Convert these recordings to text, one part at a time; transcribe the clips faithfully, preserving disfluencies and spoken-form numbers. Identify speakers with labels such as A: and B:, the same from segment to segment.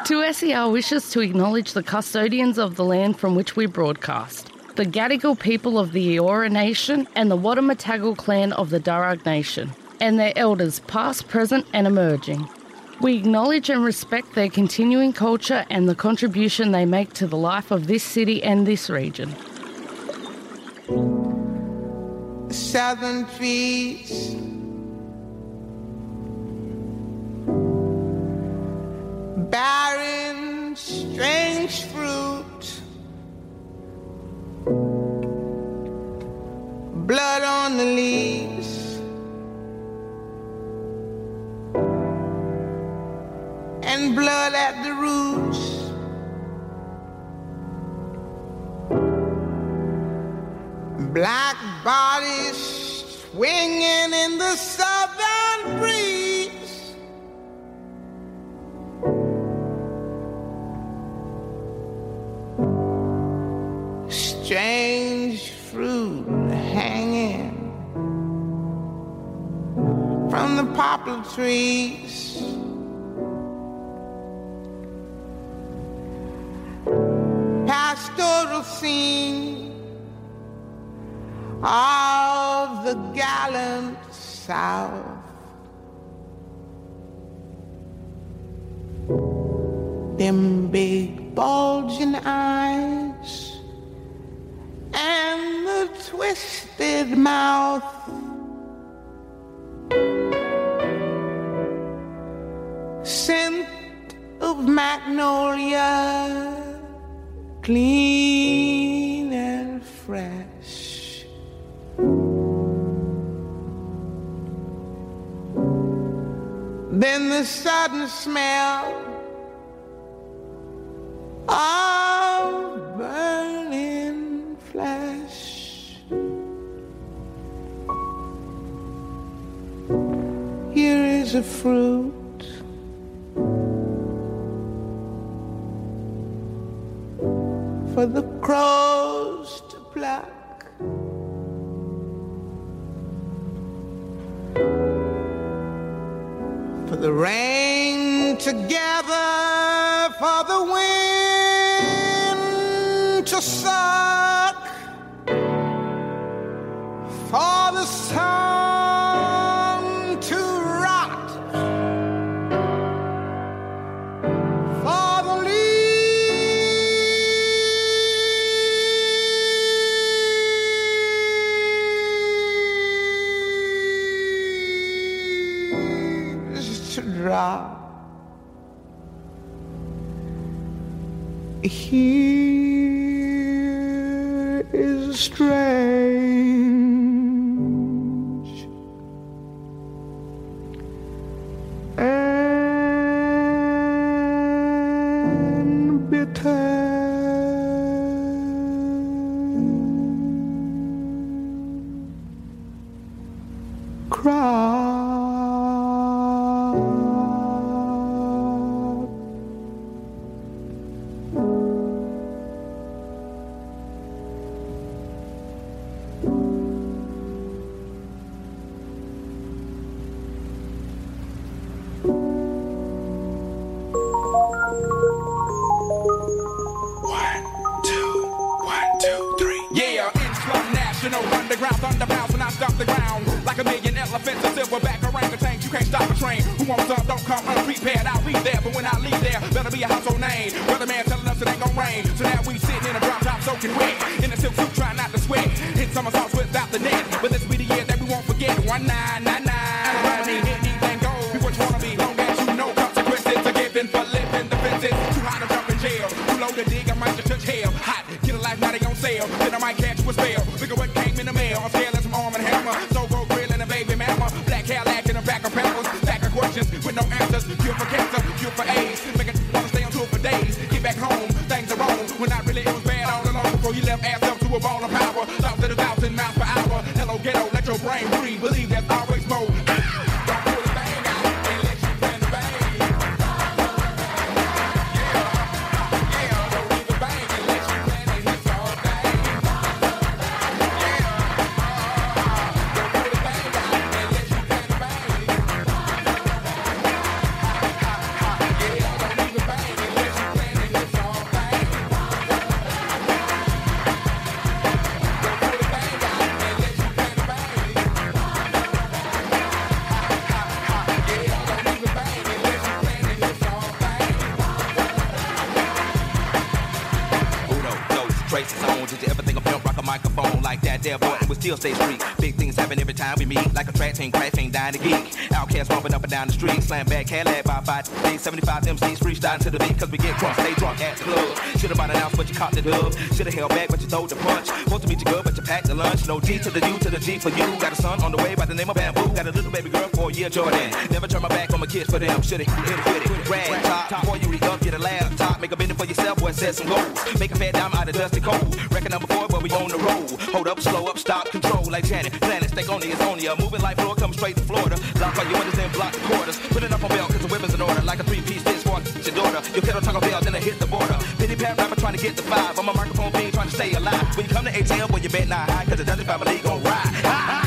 A: two S E R wishes to acknowledge the custodians of the land from which we broadcast, the Gadigal people of the Eora Nation and the Wadamatagal clan of the Darug Nation, and their elders past, present and emerging. We acknowledge and respect their continuing culture and the contribution they make to the life of this city and this region.
B: Southern trees, barren, strange fruit, blood on the leaves, and blood at the roots. Black bodies swinging in the southern breeze. Strange fruit hanging from the poplar trees. Pastoral scene of the gallant South. Them big bulging eyes and the twisted mouth. Scent of magnolia, clean and fresh. Then the sudden smell of burning flesh. Here is a fruit for the crows to pluck. For the rain to gather, for the wind to suck, for the sun to rot, for the leaves to drop. Here is strange and bitter crop.
C: Underground thunder bounce when I stomp the ground like a million elephants, a silverback orangutans. You can't stop a train. Who wants up? Don't come unprepared. I'll be there, but when I leave there, better be a household name. Weatherman telling us it ain't gon' rain, so now we sitting in a drop top soaking wet in a silk suit, trying not to sweat. Hit somersaults without the net, but this be the year that we won't forget. One nine nine nine. I mean, anything goes. Be what you wanna be, long as you know consequences are given for living the fences. Too high to jump in jail, too low to dig. I might just touch hell. Hot, get a life now they on sale. Then I might catch you a spell. Look at what came in the mail. I'm scaling some arm and hammer. So go grilling a baby mama. Black hair lacking a back of peppers. Stack of questions with no answers. Cure for cancer, cure for AIDS. Make it wanna stay on tour for days. Get back home, things are wrong. When I really it was bad all along. Before you left ass up to a ball of power. Thoughts at a thousand miles per hour. Hello ghetto, let your brain breathe. Believe there's always more. Don't pull the bang out and let you plan the bang. Yeah, yeah, don't leave the bang and let you plan the hits all day. Yeah, don't pull the bang out and let you plan the bang. Yeah, don't leave the bang and let airport and we still stay street. Big things happen every time we meet, like a track team crashing, dying to geek. Outcasts bumping up and down the street, slam back, Cadillac by five, eight seventy-five M Cs freestyling to the beat, cause we get drunk, stay drunk at the club. Should've bought an ounce, but you caught the dub. Should've held back, but you throwed the punch. Supposed to meet you good, but you packed the lunch. No G to the U to the G for you. Got a son on the way by the name of Bamboo. Got a little baby girl for a year, Jordan. Never turn my back on my kids for them. Should've hit it with it. Rag top, before you re up, get a laptop. Make a business for yourself, boy, set some goals. Make a fat dime out of dusty cold. Record number four, but we on the road. Hold up, slow up, stop, control like Janet. Planet, stay on it's on ya. Moving like floor, come straight to Florida. Lock all your windows and block the quarters. Put it up on bell, cause the weapons in order. Like a three-piece dish for your daughter. Your kid on Taco Bell, then I hit the border. Pity pat rapper trying to get the five. I'm a microphone being trying to stay alive. When you come to A T L, boy, you bet not high, cause the Dudley family gon' ride. Ha, ha.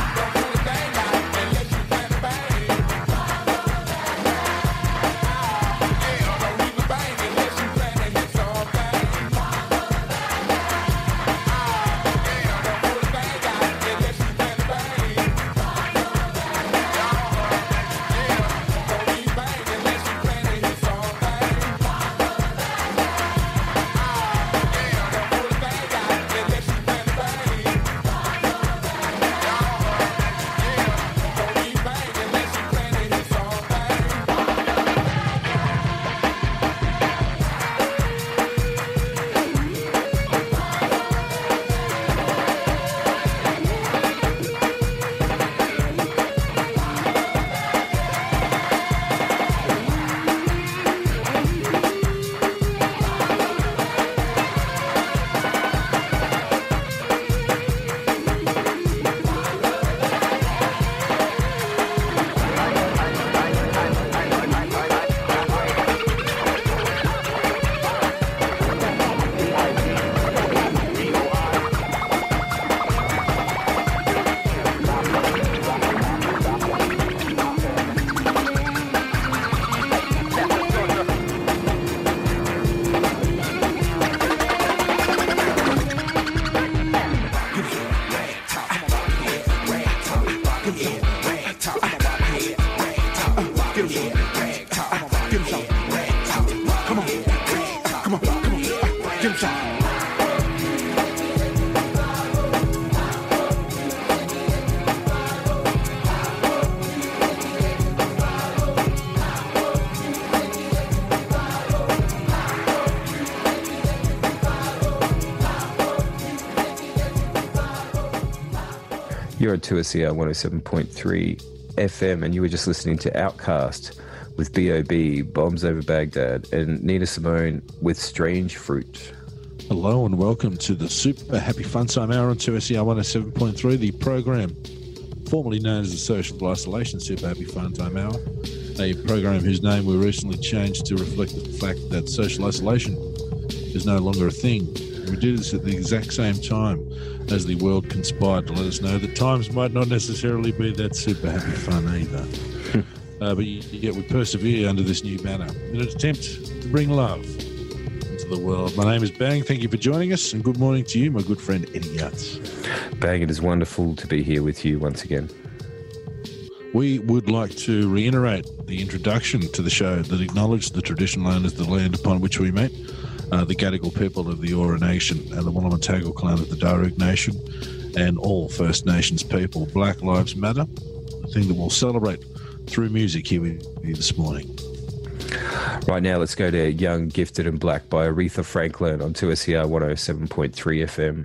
D: You're at two S E R one oh seven point three F M, and you were just listening to Outcast with B O B, Bombs Over Baghdad, and Nina Simone with Strange Fruit.
E: Hello and welcome to the Super Happy Fun Time Hour on two S E R one oh seven point three, the program formerly known as the Social Isolation Super Happy Fun Time Hour, a program whose name we recently changed to reflect the fact that social isolation is no longer a thing. We do this at the exact same time as the world conspired to let us know that times might not necessarily be that super happy fun either. uh, but yet we persevere under this new banner in an attempt to bring love into the world. My name is Bang. Thank you for joining us, and good morning to you, my good friend Eddie Yutz.
D: Bang, it is wonderful to be here with you once again.
E: We would like to reiterate the introduction to the show that acknowledged the traditional owners of the land upon which we meet, Uh, the Gadigal people of the Eora Nation and the Wallumedegal clan of the Darug Nation, and all First Nations people. Black Lives Matter, the thing that we'll celebrate through music here with you this morning.
D: Right now, let's go to Young, Gifted and Black by Aretha Franklin on two S E R one oh seven point three F M.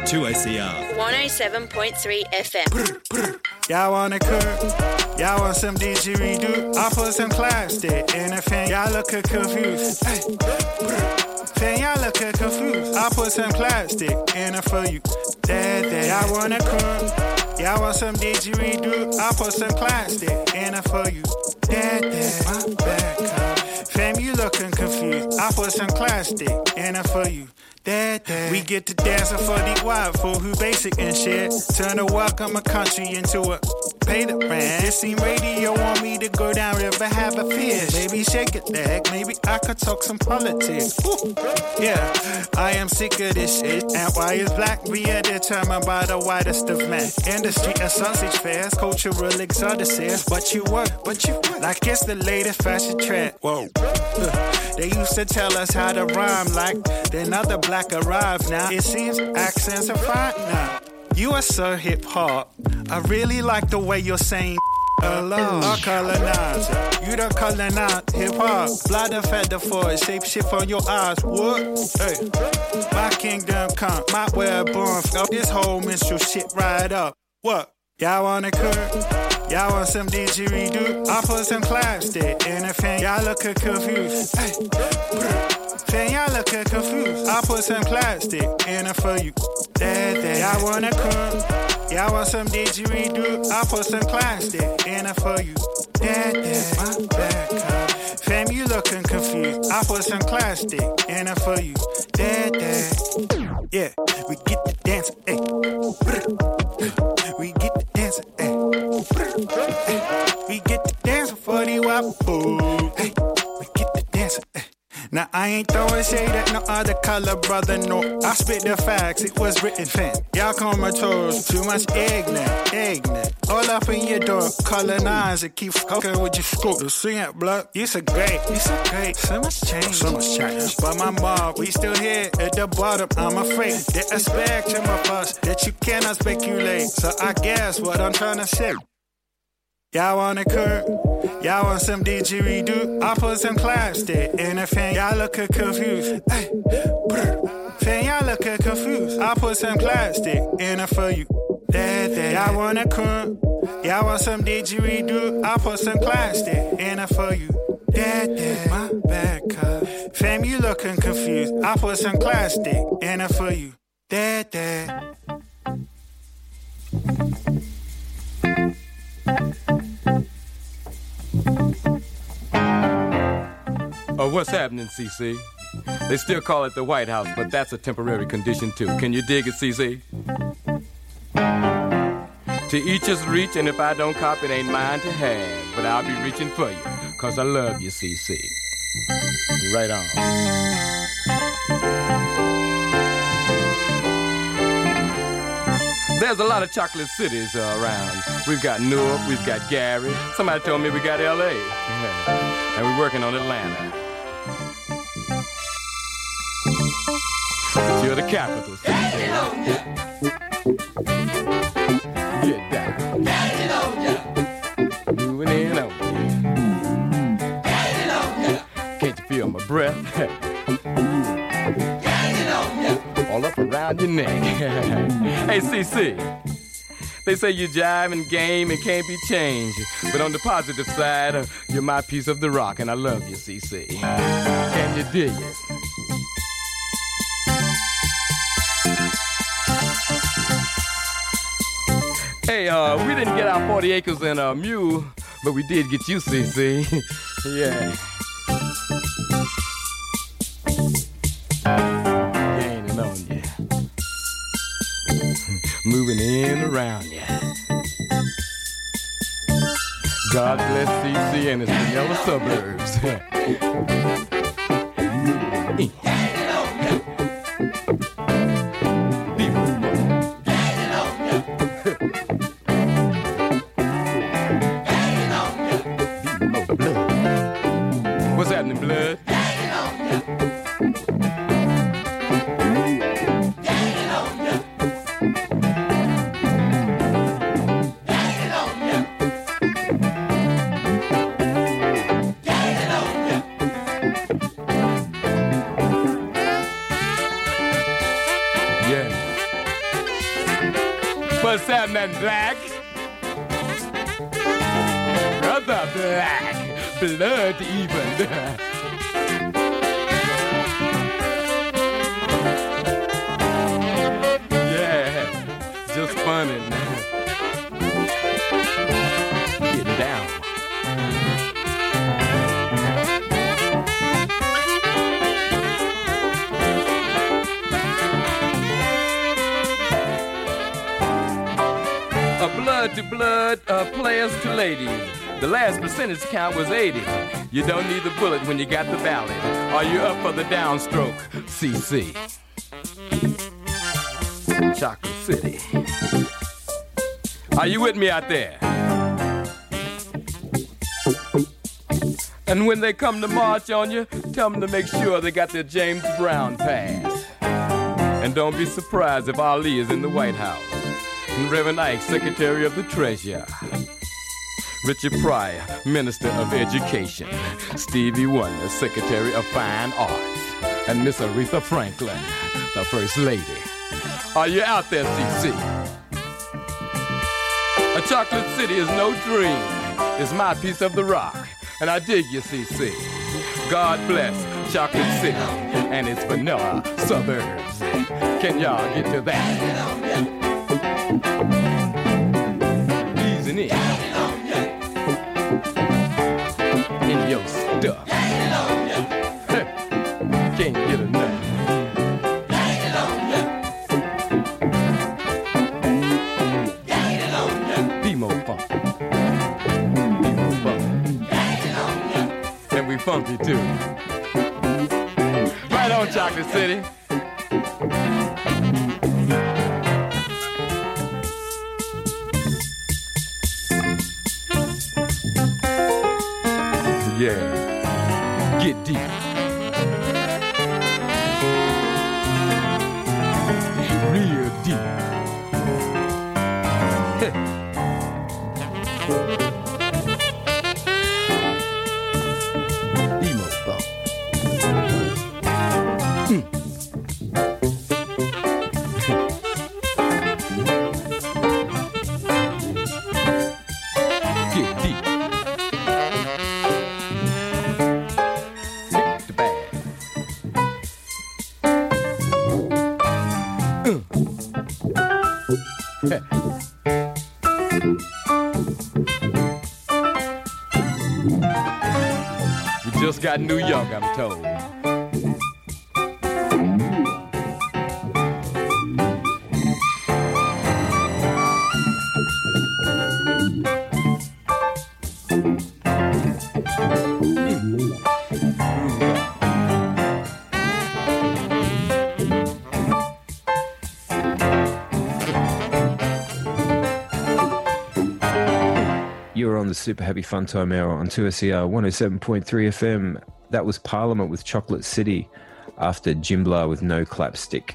F: two S E R.
G: one oh seven point three F M.
H: Y'all wanna cook? Y'all want some didgeridoo? I put some plastic in a fan. Y'all look confused. Hey. Fan, y'all look confused. I put some plastic in it for you. Dad, dad. Y'all wanna cook? Y'all want some didgeridoo? I put some plastic in it for you. Dad, dad. My bad, cuz. Fam, you looking confused. I put some plastic in it for you. Dad, dad. We get to dancing for the white folk who basic and shit. Turn the welcome a country into a pay the rent. This seem radio want me to go down river, have a fish. Maybe shake a leg, maybe I could talk some politics. Ooh. Yeah, I am sick of this shit. And why is black being determined by the whitest of men? Industry and sausage fairs, cultural exoticism. But you work, but you work like it's the latest fashion trend. Whoa. They used to tell us how to rhyme like then other black arrived. Now it seems accents are fine now. You are so hip hop. I really like the way you're saying alone. A colonizer. You don't colonize hip hop. Blood and feather for it. Shape shift on your eyes. What? Hey. My kingdom come. My way born. Fuck this whole minstrel shit right up. What? Y'all wanna cook? Y'all want some didgeridoo? I put some plastic in a fan. Y'all look confused. Hey. Fan, y'all look confused. I put some plastic in it for you. Dad, dad. Y'all wanna cook? Y'all want some didgeridoo? I put some plastic in it for you. Dad, dad. My bad, cuz. Fam, you looking confused. I put some plastic in it for you. Dad, dad. Yeah, we get the dance, ayy. We get the dance, ayy. We get the dance for the wappo. Hey, we get the dance, ayy. Now I ain't throwing shade at no other color, brother, no. I spit the facts, it was written fan. Y'all comatose, too much ignorant, ignorant. All up in your door, colonizer, keep fucking with your scope. You see it, blood? You so great, you so great. So much change, so much change. But my mom, we still here at the bottom. I'm afraid that a spectrum of us that you cannot speculate. So I guess what I'm trying to say. Y'all wanna cook? Y'all want some didgeridoo? I put some plastic in a fan. Y'all look confused. Hey, fan, y'all look confused. I put some plastic in it for you. Dad, dad. Y'all wanna cook? Y'all want some didgeridoo? I put some plastic in it for you. Dad, dad. My bad, cuz. Fam, you looking confused. I put some plastic in it for you. Dad, dad.
I: Oh, what's happening, C C? They still call it the White House, but that's a temporary condition too. Can you dig it, C C? To each his reach, and if I don't cop it, ain't mine to have. But I'll be reaching for you, cause I love you, C C. Right on. There's a lot of chocolate cities uh, around. We've got Newark, we've got Gary. Somebody told me we got L A. Yeah. And we're working on Atlanta. But you're the capital. Get down. Moving in on you. Can't you feel my breath? All up around your neck. Hey, C C. They say you jive and game and can't be changed. But on the positive side, uh, you're my piece of the rock, and I love you, C C. Can you dig it? Hey, uh, we didn't get our forty acres and a mule, but we did get you, C C. Yeah. Gaining on you. Moving in around you. God bless C C and his vanilla suburbs. What's happening, blood? What's happening, Black? Brother Black, blood even. Yeah, just funny. Getting down. A blood to blood, uh, players to ladies. The last percentage count was eighty. You don't need the bullet when you got the ballot. Are you up for the downstroke, C C? Chocolate City. Are you with me out there? And when they come to march on you, tell them to make sure they got their James Brown pass. And don't be surprised if Ali is in the White House. And Reverend Ike, Secretary of the Treasury. Richard Pryor, Minister of Education. Stevie Wonder, Secretary of Fine Arts. And Miss Aretha Franklin, the First Lady. Are you out there, C C? A chocolate city is no dream. It's my piece of the rock. And I dig you, C C. God bless Chocolate City and its vanilla suburbs. Can y'all get to that? Easing in. In your stuff. Can't get enough. Be more fun. Be more fun. And we funky too. Right on, Chocolate City. Yeah, get deep. Real deep. Emo funk. Mm. Get deep. We just got New York, I'm told.
D: You're on the Super Happy Fun Time Hour on two S E R one oh seven point three F M. That was Parliament with Chocolate City after Jimblar with No Clapstick.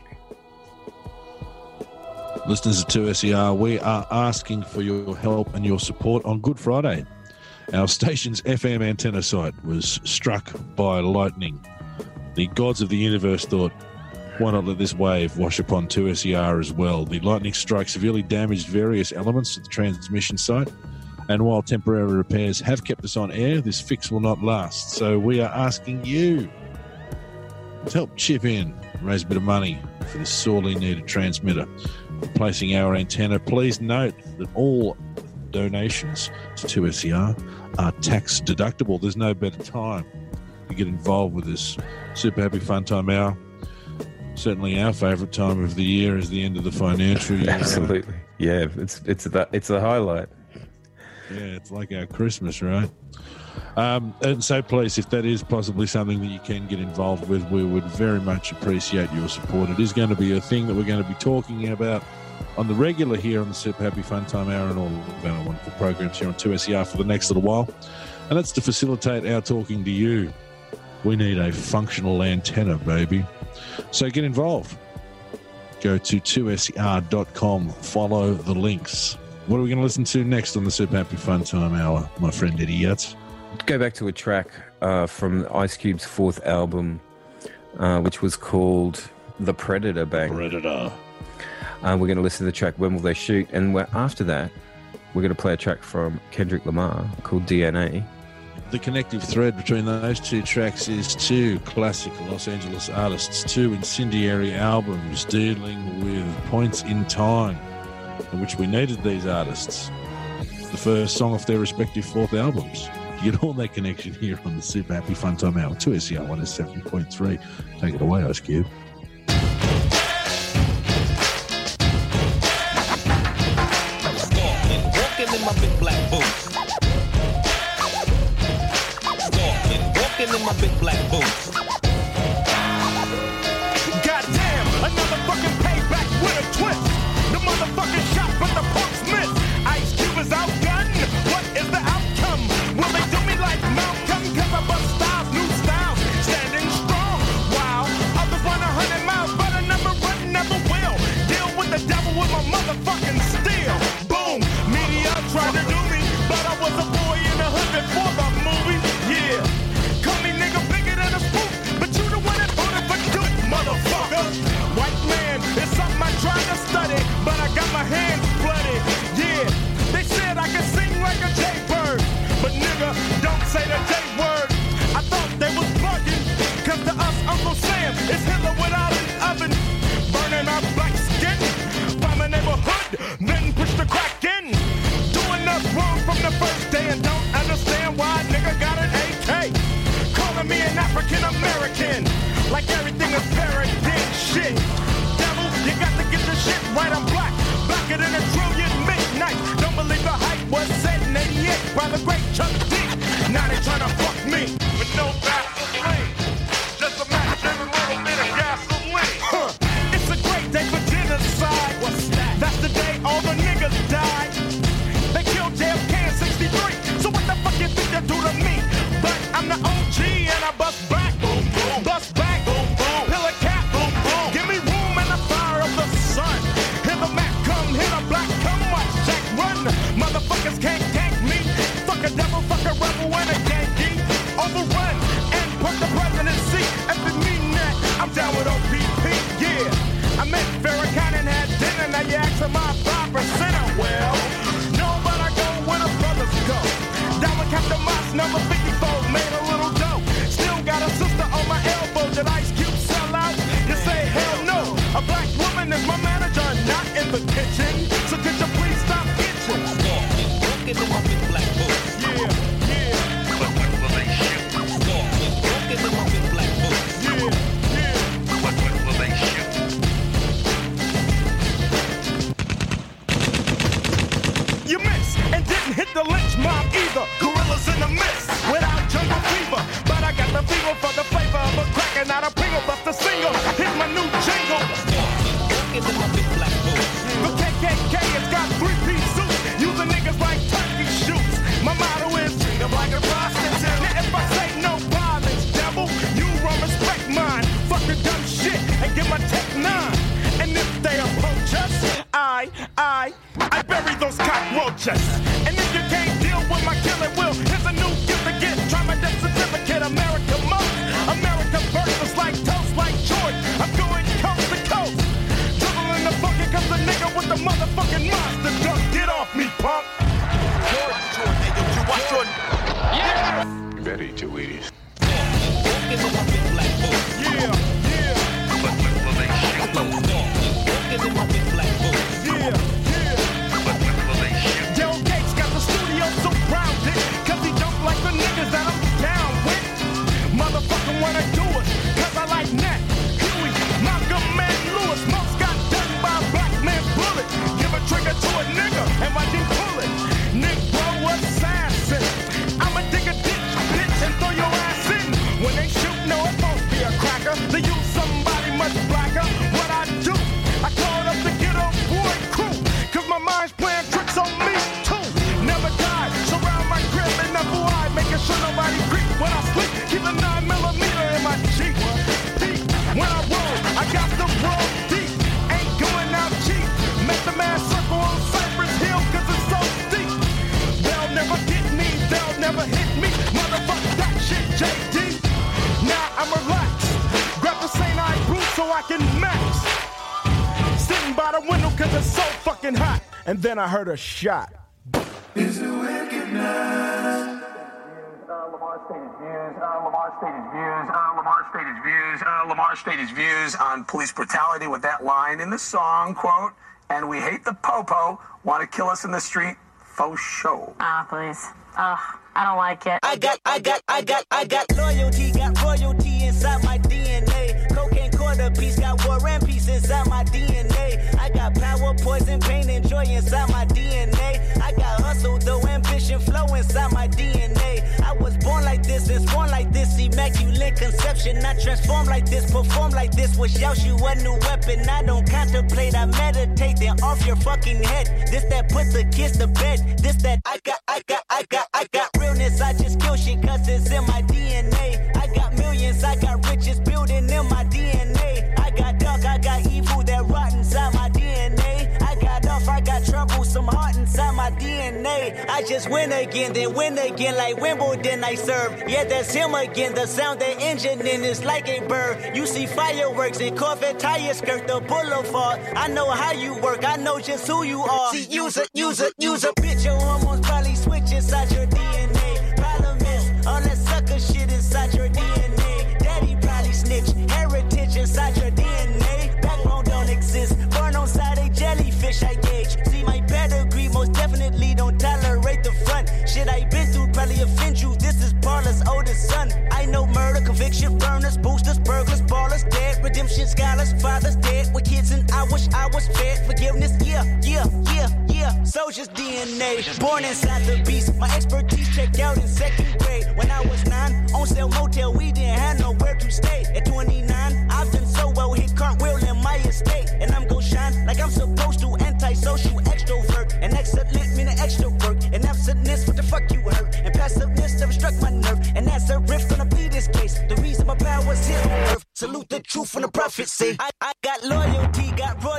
E: Listeners of two S E R, we are asking for your help and your support on Good Friday. Our station's F M antenna site was struck by lightning. The gods of the universe thought, why not let this wave wash upon two S E R as well? The lightning strike severely damaged various elements of the transmission site, and while temporary repairs have kept us on air, this fix will not last. So we are asking you to help chip in, raise a bit of money for this sorely needed transmitter. Replacing our antenna, please note that all donations to two S E R are tax deductible. There's no better time to get involved with this Super Happy Fun Time Hour. Certainly our favourite time of the year is the end of the financial year.
D: Absolutely. Yeah, it's it's the, it's a highlight.
E: Yeah, it's like our Christmas, right? Um, and so please, if that is possibly something that you can get involved with, we would very much appreciate your support. It is going to be a thing that we're going to be talking about on the regular here on the Super Happy Fun Time Hour and all of our wonderful programs here on two S E R for the next little while. And that's to facilitate our talking to you. We need a functional antenna, baby. So get involved. Go to two S E R dot com, follow the links. What are we going to listen to next on the Super Happy Fun Time Hour, my friend Eddie Yatz?
D: Go back to a track uh, from Ice Cube's fourth album, uh, which was called The Predator Bang.
E: Predator.
D: Uh, we're going to listen to the track When Will They Shoot? And we're, after that, we're going to play a track from Kendrick Lamar called D N A.
E: The connective thread between those two tracks is two classic Los Angeles artists, two incendiary albums dealing with points in time in which we needed these artists. The first song off their respective fourth albums. You get all that connection here on the Super Happy Fun Time Hour, two S E R one oh seven point three. Take it away, Ice Cube.
F: Walking in my big black boots. Walking in my big black boots.
C: Goddamn, another fucking payback with a twist. The motherfucking shot, but the punks miss. Ice Cube is outgunned. What is the outcome? Will they do me like Malcolm? Cause I bust styles, new styles, standing strong. Wow, others run a hundred miles, but I never run, never will. Deal with the devil with my motherfucking steel. Boom, media tried to do me, but I was a boy in the hood before the movie. Yeah, call me nigga bigger than a spook, but you the one that voted for good, motherfucker. White man is something I tried to study, but I got my hands bloody. Yeah, they said I could sing like a jaybird, but nigga, don't say the J word. I thought they was bugging, cause to us Uncle Sam is Hitler without an oven. Burning our black skin, by my neighborhood, then push the crack in. Doing us wrong from the first day and don't understand why a nigga got an A K. Calling me an African American, like everything is paradise shit. Devil, you got to get the shit right, I'm black. Blacker than a trillion midnight. Don't believe the hype was said in eighty-eight by the great Chuck D. Now they tryna fuck me with no Vaseline. Just a match and a little bit of gasoline. Huh. It's a great day for genocide. What's that? That's the day all the niggas died. They killed J F K in sixty-three. So what the fuck you think they do to me? But I'm the O G and I bust back. Boom, boom. Bust back. Boom, boom. Pill a cat. Boom, boom. Give me room in the fire of the sun. Hear the Mac come, hear the black come, watch Jack run. Motherfuckers can't gank me. Fuck a devil, fuck a rebel and a Yankee. Overrun and put the presidency. If it mean that, I'm down with O P P, yeah. I met Farrakhan and had dinner, now you asking my five percent. Well, no, but I go where the brothers go. Down with Captain Moss, number fifty-four, made a little dough. Still got a sister on my elbow, did Ice Cube sell out? You say hell no. A black woman is my manager, not in the kitchen. So could you please stop itching?
F: Walking in my big black boots.
C: Yeah, yeah.
F: But when will they shoot? Walking in my big black boots.
C: Yeah, yeah.
F: But when will they shoot?
C: You missed and didn't hit the lynch mob either. Gorillas in the mist without jungle fever. But I got the fever for the flavor of a crack and not a Pringle. Bust a single, hit my new jingle.
F: Walking in my big black boots.
C: The K K K has got three-piece suits, using niggas like turkey shoots. My motto is treat 'em like a prostitute. Now if I say no violence, devil, you won't respect mine. Fuck the dumb shit and get my tech nine. And if they approach us, I, I, I bury those cockroaches. And if you can't deal with my killing will, here's a new gift to get. Try my death certificate, America most. America versus like toast, like George. I'm going coast to coast. Dribbling the bucket cause the nigga with the motherfucking monster duck. Get off me, punk. Jordan, Jordan, hey, yo, you watch Jordan. Yeah!
J: You better eat your Wheaties.
F: Walking in my big black boots.
C: Yeah, yeah.
F: But when will they shoot? Walking in my big black boots.
C: Yeah, yeah.
F: But when will they shoot?
C: Del Gates got the studio surrounded, cause he don't like the niggas that I'm down with. Motherfucker wanna do it, cause I like Nat, Huey, Malcolm, and Lewis. Most got done by a black man's bullet. Give a trigger to a nigga and watch him pull it. Negro assassin. I'ma dig a ditch, bitch, and throw your ass in. When they shoot, no, it won't be a cracker. They use somebody much blacker. What I do, I called up the ghetto boy crew, cause my mind's playing tricks on me too. Never die, surround my crib in the blue eye, making sure nobody creep when I sleep. Keep a nine millimeter in my Jeep. Peep, when I roll, I got the roll deep. Ain't going out cheap. Make the man circle on Cypress Hill, cause it's so steep. They'll never get me, they'll never hit me. Motherfuck that shit, J D. Now I'm relaxed. Grab the Saint I brew so I can max. Sitting by the window
J: was so fucking hot, and then I heard a shot.
K: Is it wickedness?
L: Lamar stated views, uh, Lamar stated views, uh, Lamar stated views, uh, Lamar stated views on police brutality with that line in the song, quote, and we hate the popo, want to kill us in the street, faux show.
M: Ah, please. Ugh, I don't like it.
N: I got, I got, I got, I got loyalty, got royalty inside my D N A. Cocaine quarter piece, got war and peace inside my D N A. I got power, poison, pain, and joy inside my D N A. I got hustle, though, ambition, flow inside my D N A. I was born like this, and born like this, immaculate conception. Not transform like this, perform like this, was Yaoshu a new weapon. I don't contemplate, I meditate, then off your fucking head. This that put the kids to bed. This that I got, I got, I got, I got realness. I just kill shit cause it's in my D N A. I got millions, I got riches building in my D N A. I got dark, I got evil that rot inside my D N A. I got off, I got trouble, some heart inside my D N A. I just win again, then win again like Wimbledon I serve. Yeah, that's him again, the sound that engine in is like a bird. You see fireworks and Corvette tires skirt the boulevard. I know how you work, I know just who you are. See, use a, use a, use a bitch, your hormones probably switch inside your D N A. Problem is, all that sucker shit inside your D N A. Daddy probably snitch, heritage inside your D N A. Backbone don't exist, born on side a jellyfish I gauge. See my pedigree, most definitely don't tolerate the front. Shit I been through probably offend you, this is Parla's oldest son. I know murder, conviction, burners, boosters, burglars, ballers, dead, redemption, scholars, fathers dead with kids and I wish I was fed. Forgiveness, yeah, yeah, yeah, yeah. Soldier's D N A, born inside the beast. My expertise checked out in second grade. When I was nine, on sale motel, we didn't have nowhere to stay. At twenty-nine, I've done so well, hit cartwheel in my estate. And I'm gon' shine like I'm supposed to, antisocial extrovert. And excellent meaning extra work. And absentness, what the fuck you hurt? And passiveness never struck my nerve. And that's a riff, gonna be this case. The reason my power's here on earth. Salute the truth when the prophets say I, I got loyalty, got royalty.